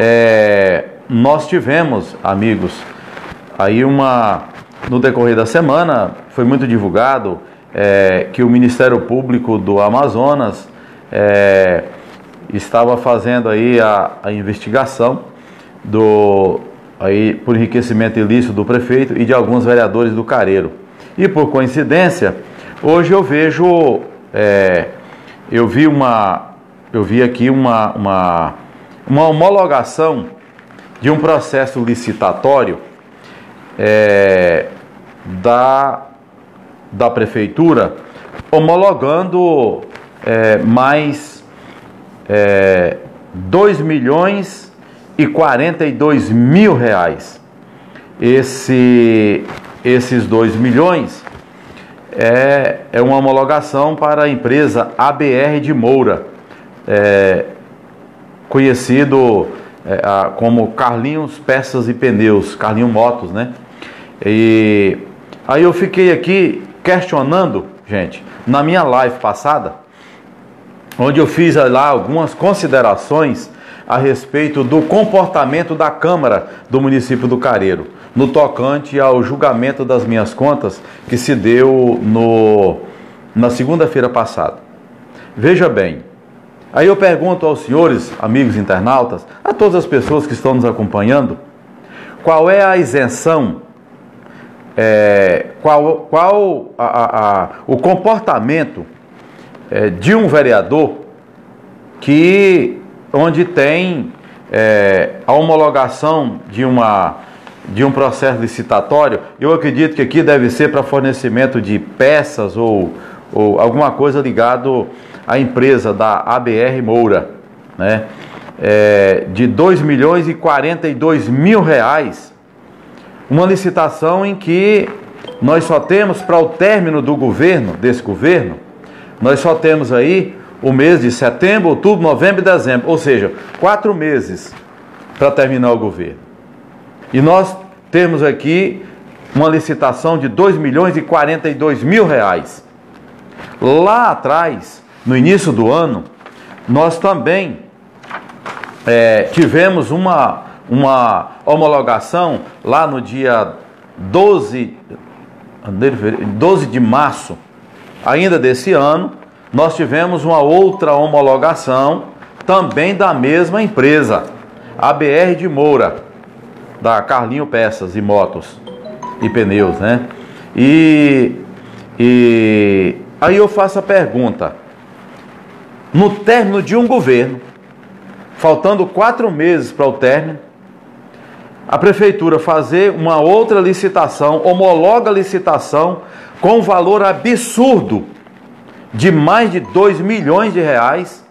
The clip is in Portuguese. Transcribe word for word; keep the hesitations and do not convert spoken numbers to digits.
é, nós tivemos, amigos, aí uma, no decorrer da semana, foi muito divulgado é, que o Ministério Público do Amazonas é, estava fazendo aí a, a investigação do, aí, por enriquecimento ilícito do prefeito e de alguns vereadores do Careiro. E por coincidência, hoje eu vejo, é, eu vi uma, eu vi aqui uma, uma, uma homologação de um processo licitatório é, da, da prefeitura, homologando é, mais é, dois milhões e quarenta e dois mil reais. Esse, esses dois milhões é, é uma homologação para a empresa A B R de Moura, é, conhecido é, a, como Carlinhos Peças e Pneus, Carlinhos Motos, né? E aí eu fiquei aqui questionando, gente, na minha live passada, onde eu fiz lá algumas considerações a respeito do comportamento da Câmara do município do Careiro, no tocante ao julgamento das minhas contas que se deu no, na segunda-feira passada. Veja bem, aí eu pergunto aos senhores, amigos internautas, a todas as pessoas que estão nos acompanhando, qual é a isenção, é, qual, qual a, a, a, o comportamento é, de um vereador que, onde tem é, a homologação de, uma, de um processo licitatório. Eu acredito que aqui deve ser para fornecimento de peças ou, ou alguma coisa ligado à empresa da A B R Moura, né? É, de dois milhões e quarenta e dois mil reais, uma licitação em que nós só temos, para o término do governo, desse governo, nós só temos aí o mês de setembro, outubro, novembro e dezembro, ou seja, quatro meses para terminar o governo. E nós temos aqui uma licitação de dois milhões e quarenta e dois mil reais. Lá atrás, no início do ano, nós também é, tivemos uma, uma homologação lá no dia doze, doze de março, ainda desse ano. Nós tivemos uma outra homologação, também da mesma empresa, A B R de Moura, da Carlinho Peças e Motos e Pneus, né? E, e aí eu faço a pergunta, no término de um governo, faltando quatro meses para o término, a prefeitura fazer uma outra licitação, homologa a licitação com um valor absurdo, de mais de dois milhões de reais,